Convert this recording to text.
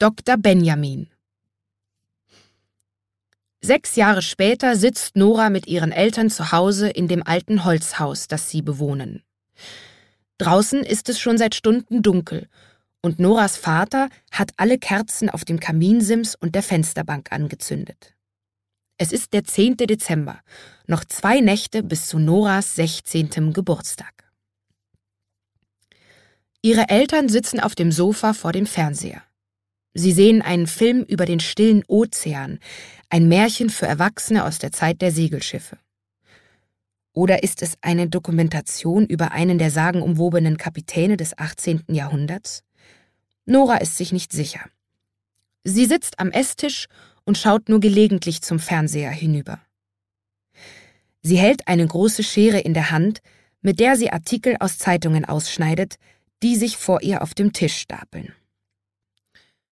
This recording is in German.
Dr. Benjamin. 6 Jahre später sitzt Nora mit ihren Eltern zu Hause in dem alten Holzhaus, das sie bewohnen. Draußen ist es schon seit Stunden dunkel und Noras Vater hat alle Kerzen auf dem Kaminsims und der Fensterbank angezündet. Es ist der 10. Dezember, noch 2 Nächte bis zu Noras 16. Geburtstag. Ihre Eltern sitzen auf dem Sofa vor dem Fernseher. Sie sehen einen Film über den stillen Ozean, ein Märchen für Erwachsene aus der Zeit der Segelschiffe. Oder ist es eine Dokumentation über einen der sagenumwobenen Kapitäne des 18. Jahrhunderts? Nora ist sich nicht sicher. Sie sitzt am Esstisch und schaut nur gelegentlich zum Fernseher hinüber. Sie hält eine große Schere in der Hand, mit der sie Artikel aus Zeitungen ausschneidet, die sich vor ihr auf dem Tisch stapeln.